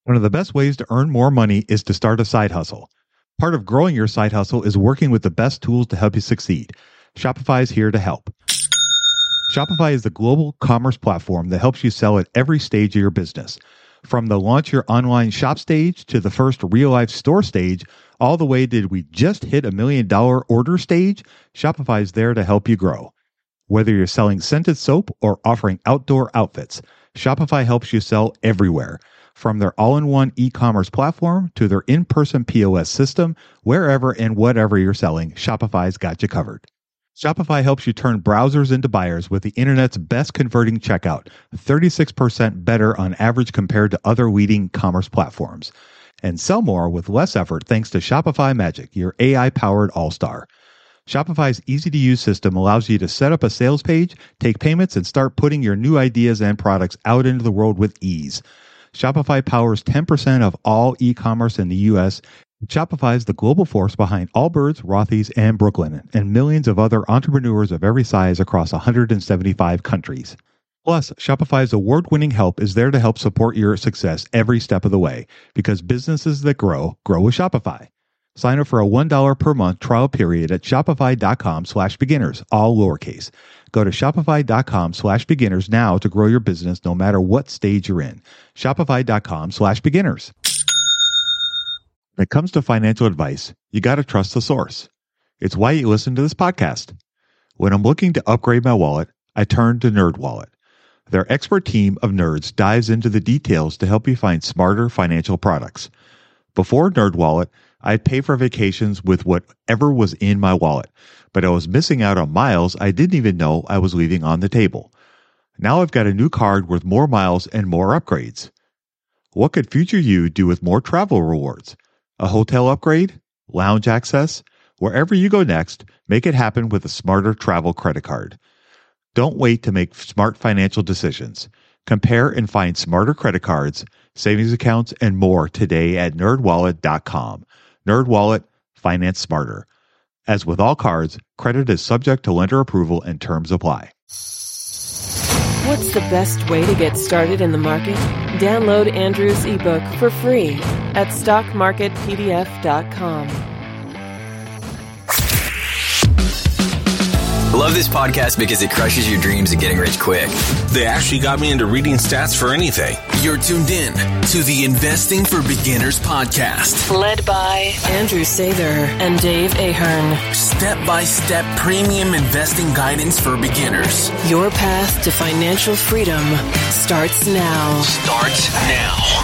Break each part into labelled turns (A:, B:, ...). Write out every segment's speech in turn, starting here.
A: One of the best ways to earn more money is to start a side hustle. Part of growing your side hustle is working with the best tools to help you succeed. Shopify is here to help. Shopify is the global commerce platform that helps you sell at every stage of your business. From the launch your online shop stage to the first real-life store stage, all the way did we just hit $1 million order stage, Shopify is there to help you grow. Whether you're selling scented soap or offering outdoor outfits, Shopify helps you sell everywhere. From their all-in-one e-commerce platform to their in-person POS system, wherever and whatever you're selling, Shopify's got you covered. Shopify helps you turn browsers into buyers with the internet's best converting checkout, 36% better on average compared to other leading commerce platforms. And sell more with less effort thanks to Shopify Magic, your AI-powered all-star. Shopify's easy-to-use system allows you to set up a sales page, take payments, and start putting your new ideas and products out into the world with ease. Shopify powers 10% of all e-commerce in the U.S. Shopify is the global force behind Allbirds, Rothy's, and Brooklinen, and millions of other entrepreneurs of every size across 175 countries. Plus, Shopify's award-winning help is there to help support your success every step of the way, because businesses that grow with Shopify. Sign up for a $1 per month trial period at shopify.com/beginners, all lowercase. Go to shopify.com/beginners now to grow your business no matter what stage you're in. Shopify.com/beginners. When it comes to financial advice, you got to trust the source. It's why you listen to this podcast. When I'm looking to upgrade my wallet, I turn to NerdWallet. Their expert team of nerds dives into the details to help you find smarter financial products. Before NerdWallet, I'd pay for vacations with whatever was in my wallet, but I was missing out on miles I didn't even know I was leaving on the table. Now I've got a new card with more miles and more upgrades. What could future you do with more travel rewards? A hotel upgrade? Lounge access? Wherever you go next, make it happen with a smarter travel credit card. Don't wait to make smart financial decisions. Compare and find smarter credit cards, savings accounts, and more today at nerdwallet.com. NerdWallet, finance smarter. As with all cards, credit is subject to lender approval and terms apply.
B: What's the best way to get started in the market? Download Andrew's ebook for free at stockmarketpdf.com.
C: Love this podcast because it crushes your dreams of getting rich quick.
D: They actually got me into reading stats for anything.
E: You're tuned in to the Investing for Beginners podcast.
B: Led by Andrew Sather and Dave Ahern.
E: Step-by-step premium investing guidance for beginners.
B: Your path to financial freedom starts now.
E: Starts now.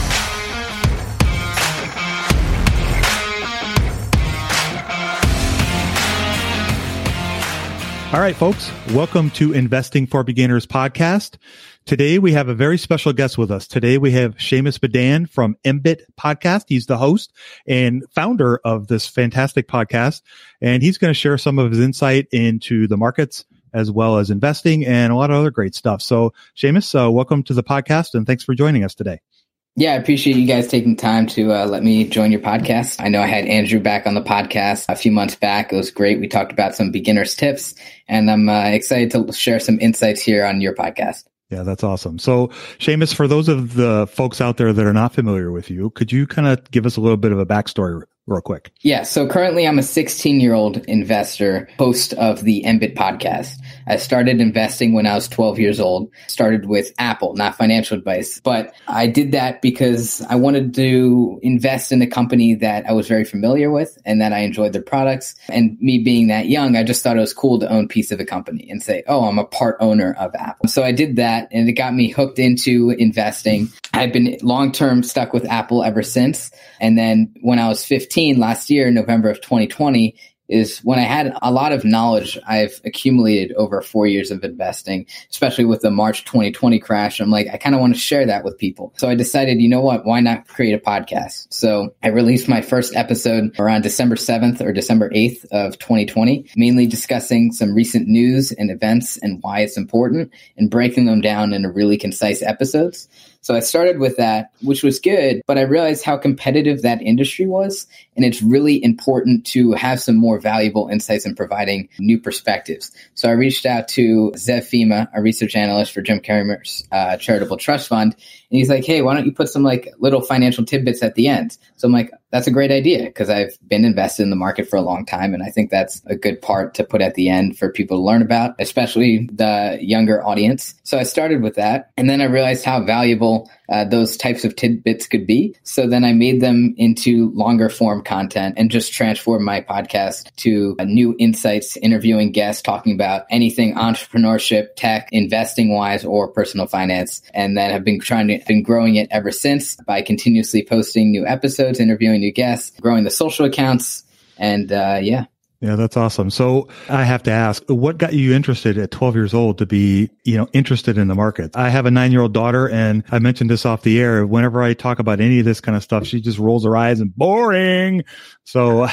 A: All right, folks, welcome to Investing for Beginners podcast. Today, we have a very special guest with us. Today, we have Seamus Badan from MBIT Podcast. He's the host and founder of this fantastic podcast, and he's going to share some of his insight into the markets as well as investing and a lot of other great stuff. So, Seamus, welcome to the podcast, and thanks for joining us today.
F: Yeah, I appreciate you guys taking time to let me join your podcast. I know I had Andrew back on the podcast a few months back. It was great. We talked about some beginner's tips, and I'm excited to share some insights here on your podcast.
A: Yeah, that's awesome. So, Seamus, for those of the folks out there that are not familiar with you, could you kind of give us a little bit of a backstory real quick?
F: Yeah, so currently I'm a 16-year-old investor, host of the MBIT podcast. I started investing when I was 12 years old, started with Apple, not financial advice. But I did that because I wanted to invest in a company that I was very familiar with and that I enjoyed their products. And me being that young, I just thought it was cool to own a piece of a company and say, oh, I'm a part owner of Apple. So I did that, and it got me hooked into investing. I've been long-term stuck with Apple ever since. And then when I was 15 last year, November of 2020, is when I had a lot of knowledge I've accumulated over 4 years of investing, especially with the March 2020 crash. I'm like, I kind of want to share that with people. So I decided, you know what, why not create a podcast? So I released my first episode around December 7th or December 8th of 2020, mainly discussing some recent news and events and why it's important and breaking them down into really concise episodes. So I started with that, which was good, but I realized how competitive that industry was. And it's really important to have some more valuable insights in providing new perspectives. So I reached out to Zev Fima, a research analyst for Jim Cramer's charitable trust fund. And he's like, hey, why don't you put some like little financial tidbits at the end? So I'm like, that's a great idea because I've been invested in the market for a long time. And I think that's a good part to put at the end for people to learn about, especially the younger audience. So I started with that. And then I realized how valuable those types of tidbits could be. So then I made them into longer form content and just transformed my podcast to new insights, interviewing guests, talking about anything entrepreneurship, tech, investing wise, or personal finance. And then I've been growing it ever since by continuously posting new episodes, interviewing new guests, growing the social accounts. And
A: Yeah, that's awesome. So I have to ask, what got you interested at 12 years old to be, interested in the market? I have a 9-year-old daughter, and I mentioned this off the air. Whenever I talk about any of this kind of stuff, she just rolls her eyes and boring. So,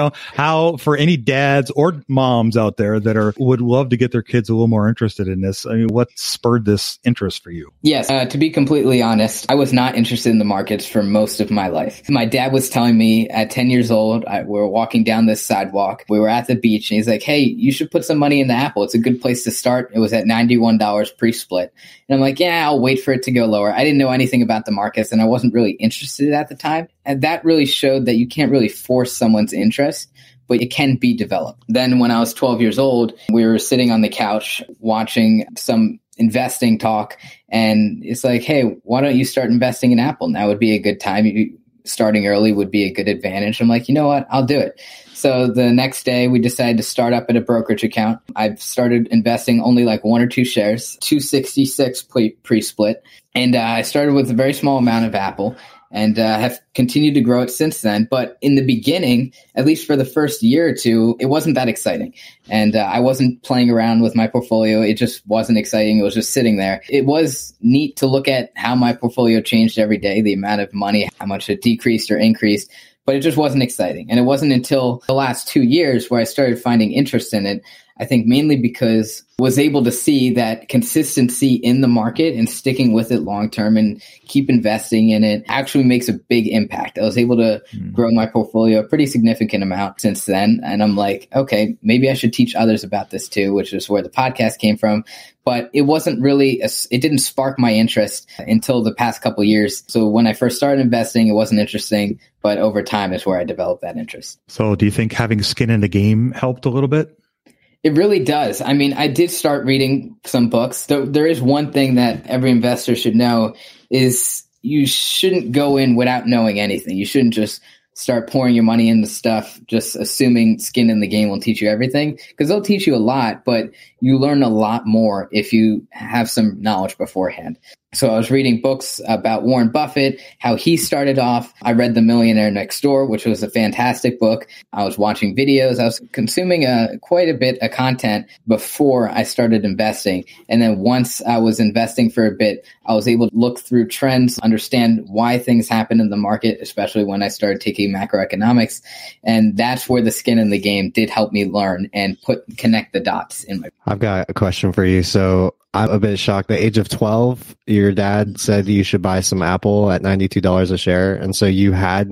A: how for any dads or moms out there that would love to get their kids a little more interested in this, I mean, what spurred this interest for you?
F: Yes. To be completely honest, I was not interested in the markets for most of my life. My dad was telling me at 10 years old, we were walking down this sidewalk. We were at the beach and he's like, hey, you should put some money in the Apple. It's a good place to start. It was at $91 pre-split. And I'm like, yeah, I'll wait for it to go lower. I didn't know anything about the markets and I wasn't really interested at the time. And that really showed that you can't really force someone's interest, but it can be developed. Then when I was 12 years old, we were sitting on the couch watching some investing talk. And it's like, hey, why don't you start investing in Apple? Now would be a good time. Starting early would be a good advantage. I'm like, you know what? I'll do it. So the next day we decided to start up at a brokerage account. I've started investing only like 1 or 2 shares, 266 pre-split. And I started with a very small amount of Apple and have continued to grow it since then. But in the beginning, at least for the first year or two, it wasn't that exciting. And I wasn't playing around with my portfolio. It just wasn't exciting. It was just sitting there. It was neat to look at how my portfolio changed every day, the amount of money, how much it decreased or increased. But it just wasn't exciting. And it wasn't until the last 2 years where I started finding interest in it. I think mainly because I was able to see that consistency in the market and sticking with it long term and keep investing in it actually makes a big impact. I was able to grow my portfolio a pretty significant amount since then. And I'm like, okay, maybe I should teach others about this too, which is where the podcast came from. But it wasn't really, it didn't spark my interest until the past couple of years. So when I first started investing, it wasn't interesting, but over time is where I developed that interest.
A: So do you think having skin in the game helped a little bit?
F: It really does. I mean, I did start reading some books. There is one thing that every investor should know is you shouldn't go in without knowing anything. You shouldn't just start pouring your money into stuff, just assuming skin in the game will teach you everything, because they'll teach you a lot, but you learn a lot more if you have some knowledge beforehand. So I was reading books about Warren Buffett, how he started off. I read The Millionaire Next Door, which was a fantastic book. I was watching videos. I was consuming quite a bit of content before I started investing. And then once I was investing for a bit, I was able to look through trends, understand why things happen in the market, especially when I started taking macroeconomics. And that's where the skin in the game did help me learn and connect the dots in my.
G: I've got a question for you. So I'm a bit shocked. At the age of 12, your dad said you should buy some Apple at $92 a share. And so you had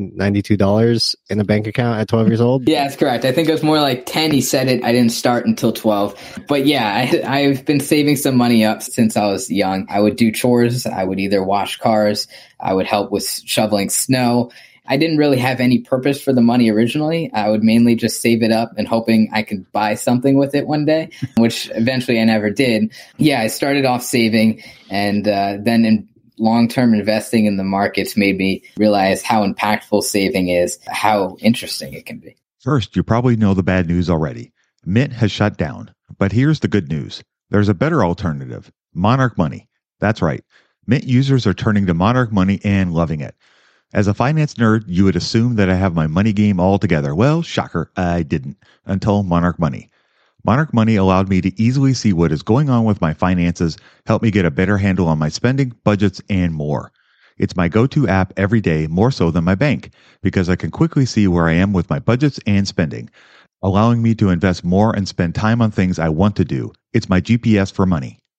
G: $92 in a bank account at 12 years old?
F: Yeah, that's correct. I think it was more like 10. He said it. I didn't start until 12. But yeah, I've been saving some money up since I was young. I would do chores. I would either wash cars. I would help with shoveling snow. I didn't really have any purpose for the money originally. I would mainly just save it up and hoping I could buy something with it one day, which eventually I never did. Yeah, I started off saving and then in long-term investing in the markets made me realize how impactful saving is, how interesting it can be.
A: First, you probably know the bad news already. Mint has shut down. But here's the good news. There's a better alternative, Monarch Money. That's right. Mint users are turning to Monarch Money and loving it. As a finance nerd, you would assume that I have my money game all together. Well, shocker, I didn't until Monarch Money. Monarch Money allowed me to easily see what is going on with my finances, help me get a better handle on my spending, budgets, and more. It's my go-to app every day, more so than my bank, because I can quickly see where I am with my budgets and spending, allowing me to invest more and spend time on things I want to do. It's my GPS for money.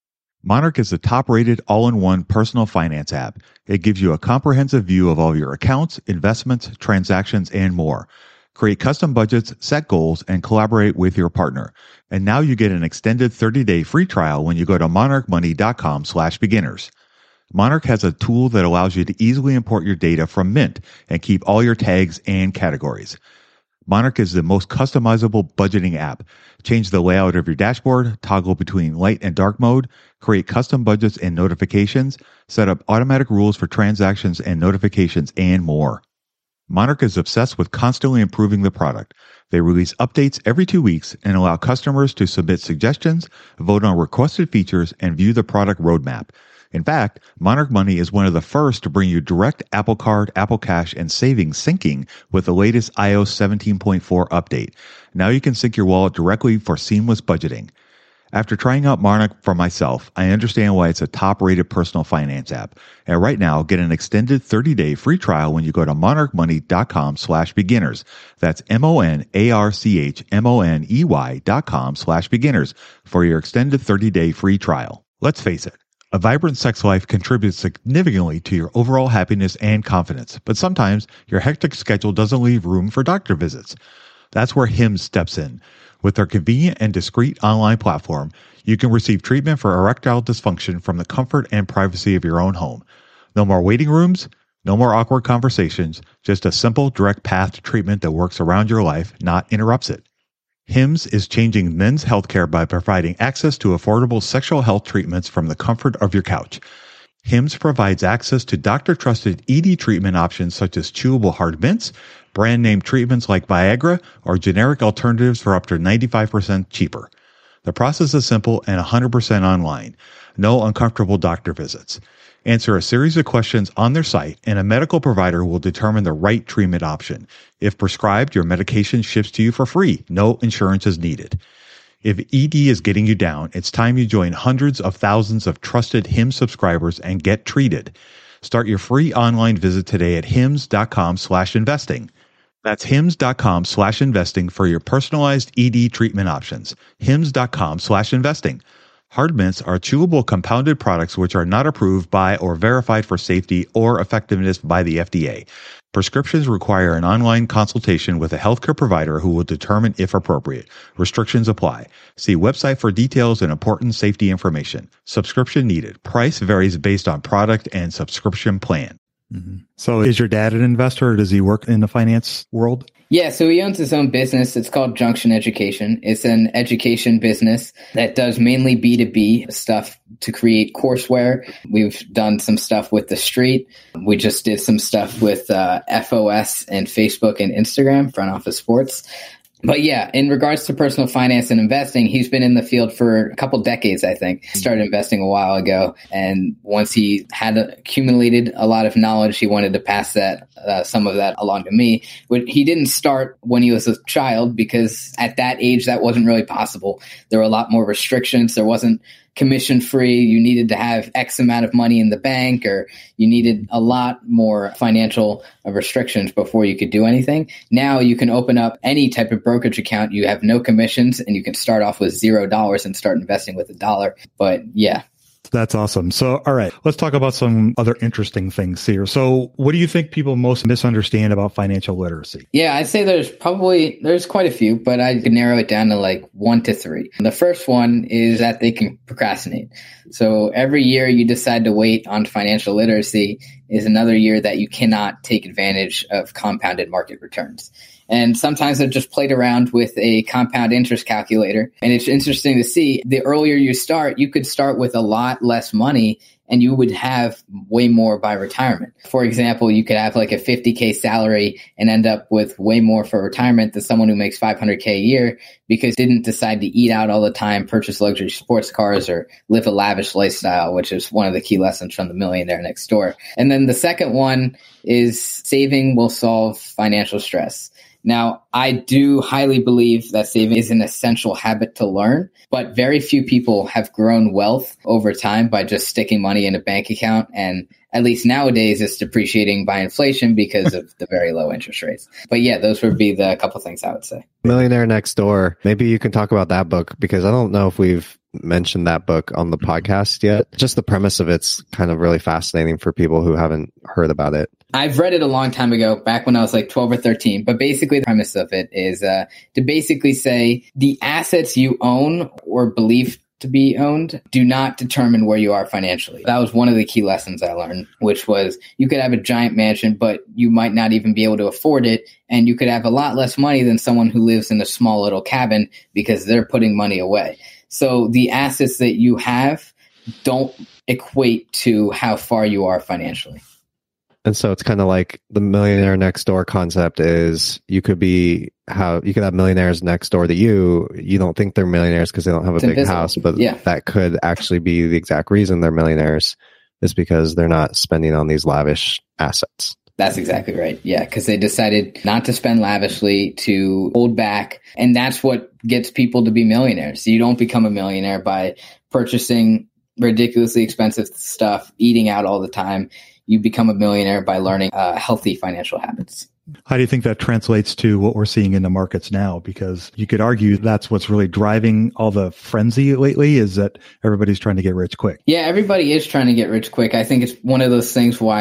A: Monarch is the top-rated all-in-one personal finance app. It gives you a comprehensive view of all your accounts, investments, transactions, and more. Create custom budgets, set goals, and collaborate with your partner. And now you get an extended 30-day free trial when you go to monarchmoney.com/beginners. Monarch has a tool that allows you to easily import your data from Mint and keep all your tags and categories. Monarch is the most customizable budgeting app. Change the layout of your dashboard, toggle between light and dark mode, create custom budgets and notifications, set up automatic rules for transactions and notifications, and more. Monarch is obsessed with constantly improving the product. They release updates every 2 weeks and allow customers to submit suggestions, vote on requested features, and view the product roadmap. In fact, Monarch Money is one of the first to bring you direct Apple Card, Apple Cash, and savings syncing with the latest iOS 17.4 update. Now you can sync your wallet directly for seamless budgeting. After trying out Monarch for myself, I understand why it's a top-rated personal finance app. And right now, get an extended 30-day free trial when you go to monarchmoney.com/beginners. That's monarchmoney.com/beginners for your extended 30-day free trial. Let's face it. A vibrant sex life contributes significantly to your overall happiness and confidence, but sometimes your hectic schedule doesn't leave room for doctor visits. That's where Hims steps in. With their convenient and discreet online platform, you can receive treatment for erectile dysfunction from the comfort and privacy of your own home. No more waiting rooms, no more awkward conversations, just a simple, direct path to treatment that works around your life, not interrupts it. Hims is changing men's healthcare by providing access to affordable sexual health treatments from the comfort of your couch. Hims provides access to doctor-trusted ED treatment options such as chewable hard mints, brand-name treatments like Viagra, or generic alternatives for up to 95% cheaper. The process is simple and 100% online. No uncomfortable doctor visits. Answer a series of questions on their site, and a medical provider will determine the right treatment option. If prescribed, your medication ships to you for free. No insurance is needed. If ED is getting you down, it's time you join hundreds of thousands of trusted Hims subscribers and get treated. Start your free online visit today at hims.com/investing. That's hims.com/investing for your personalized ED treatment options. hims.com/investing. Hard mints are chewable compounded products which are not approved by or verified for safety or effectiveness by the FDA. Prescriptions require an online consultation with a healthcare provider who will determine if appropriate. Restrictions apply. See website for details and important safety information. Subscription needed. Price varies based on product and subscription plan.
H: Mm-hmm. So is your dad an investor, or does he work in the finance world?
F: Yeah, so he owns his own business. It's called Junction Education. It's an education business that does mainly B2B stuff to create courseware. We've done some stuff with The Street. We just did some stuff with FOS and Facebook and Instagram, Front Office Sports. But yeah, in regards to personal finance and investing, he's been in the field for a couple decades, I think. He started investing a while ago. And once he had accumulated a lot of knowledge, he wanted to pass that some of that along to me. But he didn't start when he was a child, because at that age, that wasn't really possible. There were a lot more restrictions. There wasn't commission free. You needed to have X amount of money in the bank, or you needed a lot more financial restrictions before you could do anything. Now you can open up any type of brokerage account. You have no commissions, and you can start off with $0 and start investing with $1. But yeah.
H: That's awesome. So, all right, let's talk about some other interesting things here. So what do you think people most misunderstand about financial literacy?
F: Yeah, I'd say there's quite a few, but I could narrow it down to like 1 to 3. The first one is that they can procrastinate. So every year you decide to wait on financial literacy is another year that you cannot take advantage of compounded market returns. And sometimes I've just played around with a compound interest calculator. And it's interesting to see, the earlier you start, you could start with a lot less money and you would have way more by retirement. For example, you could have like a $50K salary and end up with way more for retirement than someone who makes $500K a year, because didn't decide to eat out all the time, purchase luxury sports cars, or live a lavish lifestyle, which is one of the key lessons from The Millionaire Next Door. And then the second one is saving will solve financial stress. Now, I do highly believe that saving is an essential habit to learn, but very few people have grown wealth over time by just sticking money in a bank account. And at least nowadays, it's depreciating by inflation because of the very low interest rates. But yeah, those would be the couple things I would say.
G: Millionaire Next Door. Maybe you can talk about that book, because I don't know if we've mentioned that book on the podcast yet. Just the premise of it's kind of really fascinating for people who haven't heard about it.
F: I've read it a long time ago, back when I was like 12 or 13. But basically, the premise of it is to basically say the assets you own or believe to be owned do not determine where you are financially. That was one of the key lessons I learned, which was you could have a giant mansion, but you might not even be able to afford it. And you could have a lot less money than someone who lives in a small little cabin because they're putting money away. So the assets that you have don't equate to how far you are financially.
G: And so it's kind of like the millionaire next door concept is you could have millionaires next door to you. You don't think they're millionaires because they don't have a big house, but that could actually be the exact reason they're millionaires is because they're not spending on these lavish assets.
F: That's exactly right. Yeah, because they decided not to spend lavishly, to hold back. And that's what gets people to be millionaires. You don't become a millionaire by purchasing ridiculously expensive stuff, eating out all the time. You become a millionaire by learning healthy financial habits.
H: How do you think that translates to what we're seeing in the markets now? Because you could argue that's what's really driving all the frenzy lately is that everybody's trying to get rich quick.
F: Yeah, everybody is trying to get rich quick. I think it's one of those things why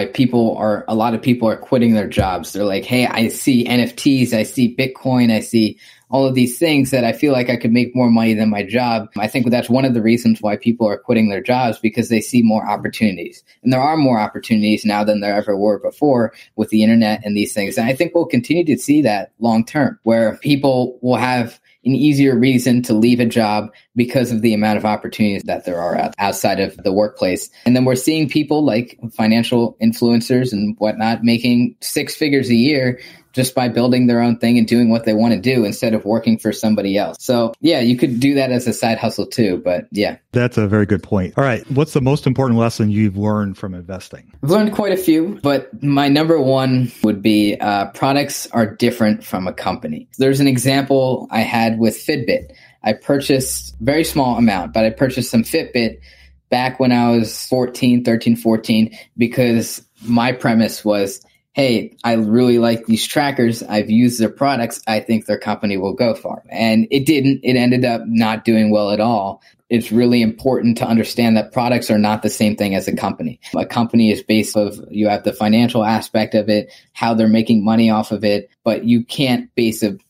F: a lot of people are quitting their jobs. They're like, hey, I see NFTs, I see Bitcoin, I see all of these things that I feel like I could make more money than my job. I think that's one of the reasons why people are quitting their jobs, because they see more opportunities. And there are more opportunities now than there ever were before with the internet and these things. And I think we'll continue to see that long term, where people will have an easier reason to leave a job because of the amount of opportunities that there are outside of the workplace. And then we're seeing people like financial influencers and whatnot making 6 figures a year just by building their own thing and doing what they want to do instead of working for somebody else. So yeah, you could do that as a side hustle too, but yeah.
H: That's a very good point. All right. What's the most important lesson you've learned from investing?
F: I've learned quite a few, but my number one would be products are different from a company. There's an example I had with Fitbit. I purchased a very small amount, but I purchased some Fitbit back when I was 13, because my premise was, hey, I really like these trackers. I've used their products. I think their company will go far. And it didn't. It ended up not doing well at all. It's really important to understand that products are not the same thing as a company. A company is based off, you have the financial aspect of it, how they're making money off of it, but you can't base a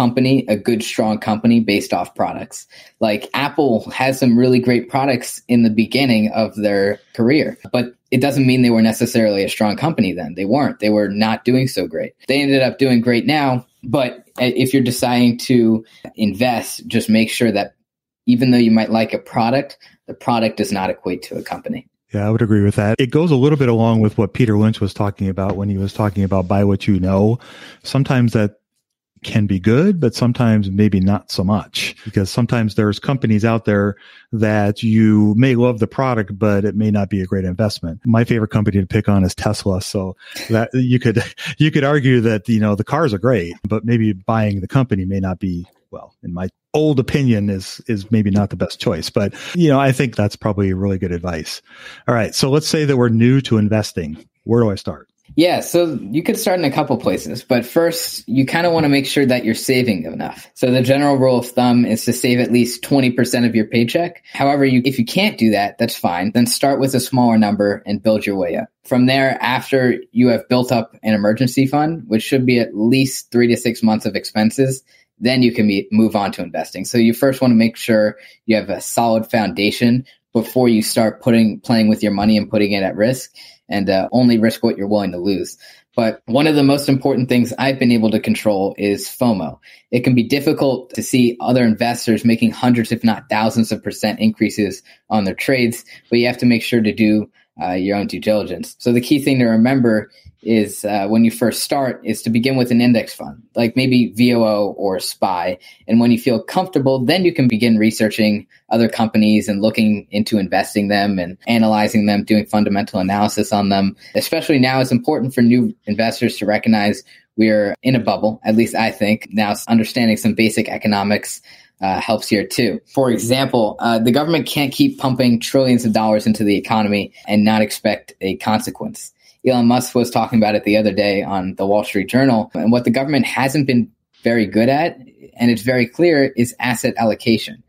F: good, strong company based off products. Like Apple has some really great products in the beginning of their career, but it doesn't mean they were necessarily a strong company then. They weren't. They were not doing so great. They ended up doing great now, but if you're deciding to invest, just make sure that even though you might like a product, the product does not equate to a company.
H: Yeah, I would agree with that. It goes a little bit along with what Peter Lynch was talking about when he was talking about buy what you know. Sometimes that can be good, but sometimes maybe not so much, because sometimes there's companies out there that you may love the product, but it may not be a great investment. My favorite company to pick on is Tesla. So that you could argue that, the cars are great, but maybe buying the company may not be, well, in my old opinion is maybe not the best choice, but I think that's probably really good advice. All right. So let's say that we're new to investing. Where do I start?
F: Yeah, so you could start in a couple places, but first you kind of want to make sure that you're saving enough. So the general rule of thumb is to save at least 20% of your paycheck. However, if you can't do that, that's fine. Then start with a smaller number and build your way up. From there, after you have built up an emergency fund, which should be at least 3 to 6 months of expenses, then you can move on to investing. So you first want to make sure you have a solid foundation before you start playing with your money and putting it at risk. And only risk what you're willing to lose. But one of the most important things I've been able to control is FOMO. It can be difficult to see other investors making hundreds, if not thousands of % increases on their trades, but you have to make sure to do your own due diligence. So the key thing to remember is when you first start is to begin with an index fund, like maybe VOO or SPY. And when you feel comfortable, then you can begin researching other companies and looking into investing them and analyzing them, doing fundamental analysis on them. Especially now, it's important for new investors to recognize we're in a bubble. At least I think now understanding some basic economics helps here too. For example, the government can't keep pumping trillions of dollars into the economy and not expect a consequence. Elon Musk was talking about it the other day on the Wall Street Journal. And what the government hasn't been very good at, and it's very clear, is asset allocation.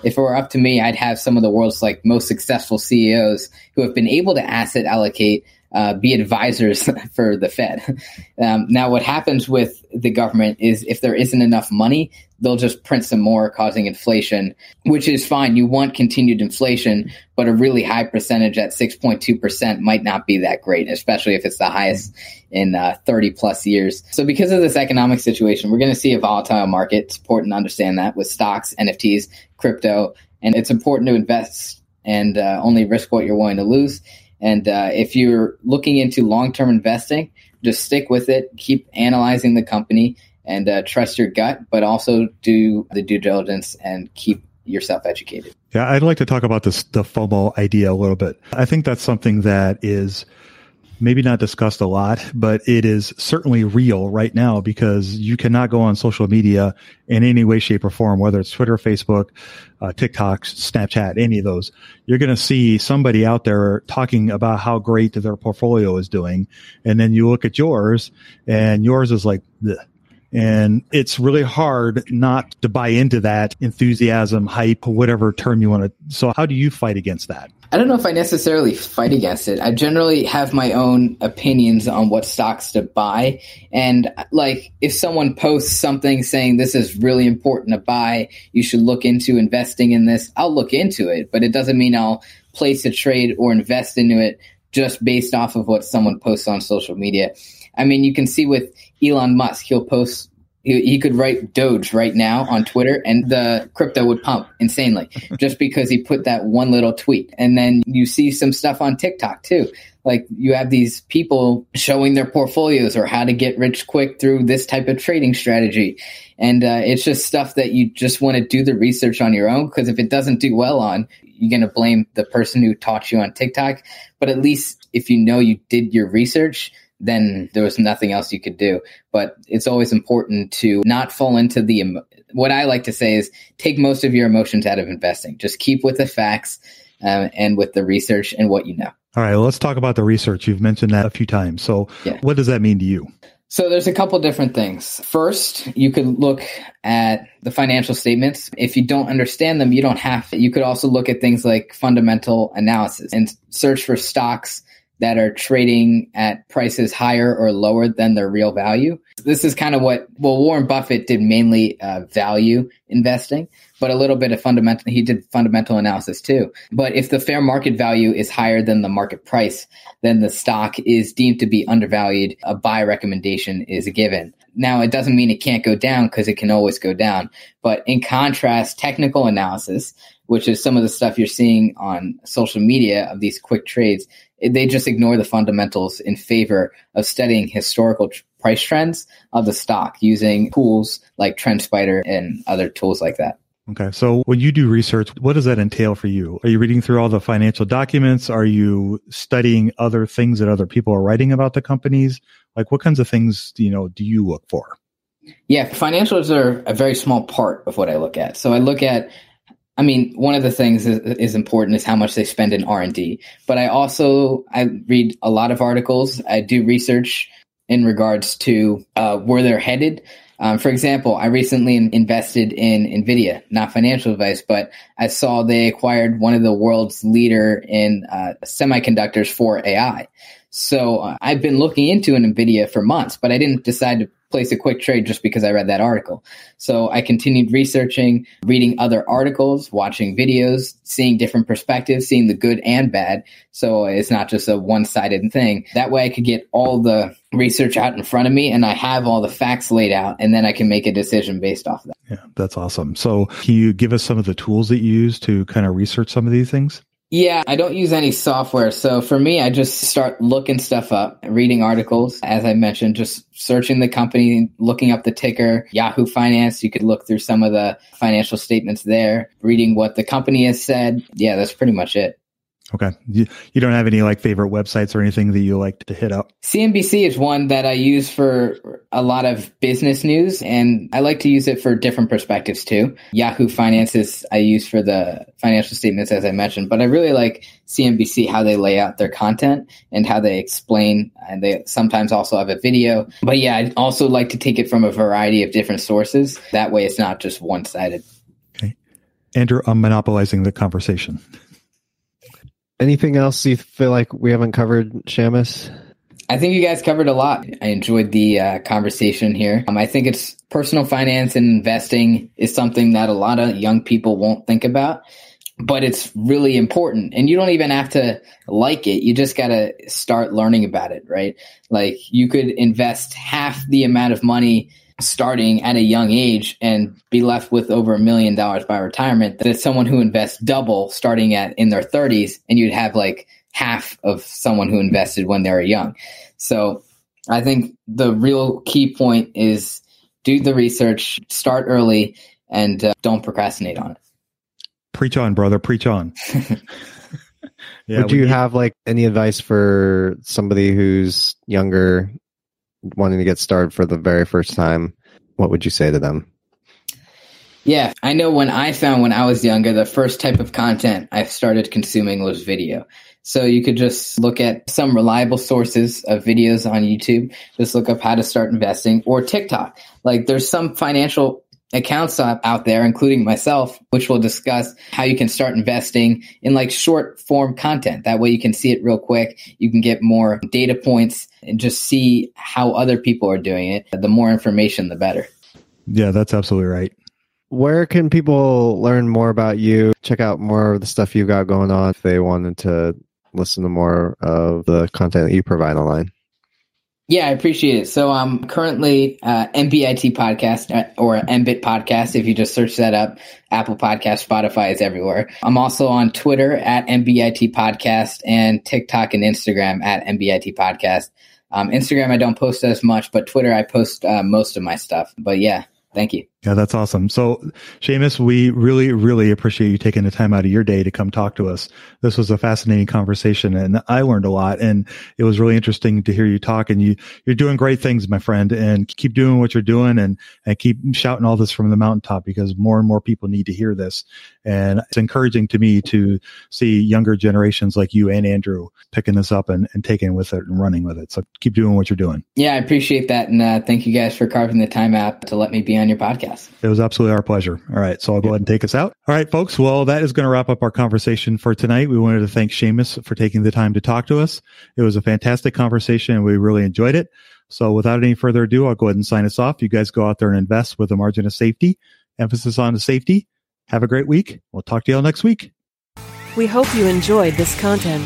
F: If it were up to me, I'd have some of the world's like most successful CEOs who have been able to asset allocate be advisors for the Fed. Now, what happens with the government is if there isn't enough money, they'll just print some more, causing inflation, which is fine. You want continued inflation, but a really high percentage at 6.2% might not be that great, especially if it's the highest in 30 plus years. So because of this economic situation, we're going to see a volatile market. It's important to understand that with stocks, NFTs, crypto, and it's important to invest and only risk what you're willing to lose. And if you're looking into long-term investing, just stick with it, keep analyzing the company, and trust your gut, but also do the due diligence and keep yourself educated.
H: Yeah, I'd like to talk about the FOMO idea a little bit. I think that's something that is maybe not discussed a lot, but it is certainly real right now because you cannot go on social media in any way, shape, or form, whether it's Twitter, Facebook, TikTok, Snapchat, any of those. You're going to see somebody out there talking about how great their portfolio is doing. And then you look at yours and yours is like, bleh. And it's really hard not to buy into that enthusiasm, hype, whatever term you want to. So how do you fight against that?
F: I don't know if I necessarily fight against it. I generally have my own opinions on what stocks to buy. And like if someone posts something saying this is really important to buy, you should look into investing in this, I'll look into it. But it doesn't mean I'll place a trade or invest into it just based off of what someone posts on social media. I mean, you can see with Elon Musk, he'll post, he could write Doge right now on Twitter and the crypto would pump insanely just because he put that one little tweet. And then you see some stuff on TikTok too. Like you have these people showing their portfolios or how to get rich quick through this type of trading strategy. And it's just stuff that you just want to do the research on your own, because if it doesn't do well on, you're going to blame the person who taught you on TikTok. But at least if you know you did your research, then there was nothing else you could do. But it's always important to not fall into what I like to say is take most of your emotions out of investing. Just keep with the facts and with the research and what you know.
H: All right, well, let's talk about the research. You've mentioned that a few times. So What does that mean to you?
F: So there's a couple different things. First, you could look at the financial statements. If you don't understand them, you don't have to. You could also look at things like fundamental analysis and search for stocks that are trading at prices higher or lower than their real value. This is kind of what Warren Buffett did, mainly value investing, but a little bit of he did fundamental analysis too. But if the fair market value is higher than the market price, then the stock is deemed to be undervalued. A buy recommendation is a given. Now, it doesn't mean it can't go down because it can always go down. But in contrast, technical analysis, which is some of the stuff you're seeing on social media of these quick trades, they just ignore the fundamentals in favor of studying historical price trends of the stock using tools like TrendSpider and other tools like that.
H: Okay. So when you do research, what does that entail for you? Are you reading through all the financial documents? Are you studying other things that other people are writing about the companies? Like what kinds of things, do you look for?
F: Yeah, financials are a very small part of what I look at. So I look at, one of the things is important is how much they spend in R&D. But I read a lot of articles. I do research in regards to where they're headed. For example, I recently invested in NVIDIA, not financial advice, but I saw they acquired one of the world's leader in semiconductors for AI. So I've been looking into an NVIDIA for months, but I didn't decide to place a quick trade just because I read that article. So I continued researching, reading other articles, watching videos, seeing different perspectives, seeing the good and bad. So it's not just a one-sided thing. That way I could get all the research out in front of me and I have all the facts laid out, and then I can make a decision based off of that.
H: Yeah, that's awesome. So can you give us some of the tools that you use to kind of research some of these things?
F: Yeah, I don't use any software. So for me, I just start looking stuff up, reading articles. As I mentioned, just searching the company, looking up the ticker, Yahoo Finance. You could look through some of the financial statements there, reading what the company has said. Yeah, that's pretty much it.
H: Okay. You don't have any favorite websites or anything that you like to hit up?
F: CNBC is one that I use for a lot of business news, and I like to use it for different perspectives too. Yahoo Finances I use for the financial statements, as I mentioned, but I really like CNBC, how they lay out their content and how they explain, and they sometimes also have a video. But yeah, I also like to take it from a variety of different sources. That way it's not just one-sided.
H: Okay. Andrew, I'm monopolizing the conversation.
G: Anything else you feel like we haven't covered, Shamus?
F: I think you guys covered a lot. I enjoyed the conversation here. I think it's personal finance and investing is something that a lot of young people won't think about, but it's really important. And you don't even have to like it. You just got to start learning about it, right? Like you could invest half the amount of money starting at a young age and be left with over $1 million by retirement. That's someone who invests double starting in their 30s, and you'd have like half of someone who invested when they were young. So I think the real key point is do the research, start early, and don't procrastinate on it.
H: Preach on, brother. Preach on.
G: Would you have like any advice for somebody who's younger, wanting to get started for the very first time? What would you say to them?
F: Yeah, I know when I was younger, the first type of content I started consuming was video. So you could just look at some reliable sources of videos on YouTube. Just look up how to start investing, or TikTok. Like there's some financial accounts out there, including myself, which will discuss how you can start investing in like short form content. That way you can see it real quick. You can get more data points and just see how other people are doing it. The more information, the better.
H: Yeah, that's absolutely right.
G: Where can people learn more about you, check out more of the stuff you got going on if they wanted to listen to more of the content that you provide online?
F: Yeah, I appreciate it. So I'm currently MBIT Podcast or MBIT Podcast. If you just search that up, Apple Podcast, Spotify is everywhere. I'm also on Twitter at MBIT Podcast and TikTok and Instagram at MBIT Podcast. Instagram, I don't post as much, but Twitter, I post most of my stuff. But yeah, thank you.
H: Yeah, that's awesome. So, Shamus, we really, really appreciate you taking the time out of your day to come talk to us. This was a fascinating conversation, and I learned a lot, and it was really interesting to hear you talk. And you're doing great things, my friend, and keep doing what you're doing, and keep shouting all this from the mountaintop, because more and more people need to hear this. And it's encouraging to me to see younger generations like you and Andrew picking this up and taking with it and running with it. So keep doing what you're doing.
F: Yeah, I appreciate that. And thank you guys for carving the time out to let me be on your podcast.
H: It was absolutely our pleasure. All right. So I'll go ahead and take us out. All right, folks. Well, that is going to wrap up our conversation for tonight. We wanted to thank Shamus for taking the time to talk to us. It was a fantastic conversation, and we really enjoyed it. So without any further ado, I'll go ahead and sign us off. You guys go out there and invest with a margin of safety. Emphasis on the safety. Have a great week. We'll talk to you all next week.
B: We hope you enjoyed this content.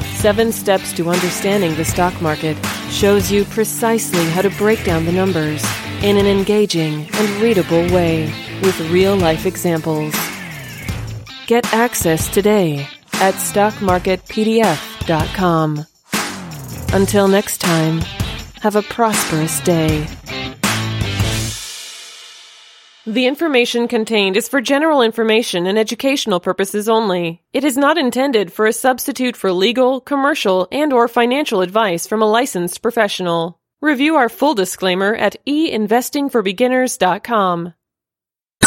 B: 7 Steps to Understanding the Stock Market shows you precisely how to break down the numbers in an engaging and readable way with real-life examples. Get access today at stockmarketpdf.com. Until next time, have a prosperous day. The information contained is for general information and educational purposes only. It is not intended for a substitute for legal, commercial, and/or financial advice from a licensed professional. Review our full disclaimer at einvestingforbeginners.com.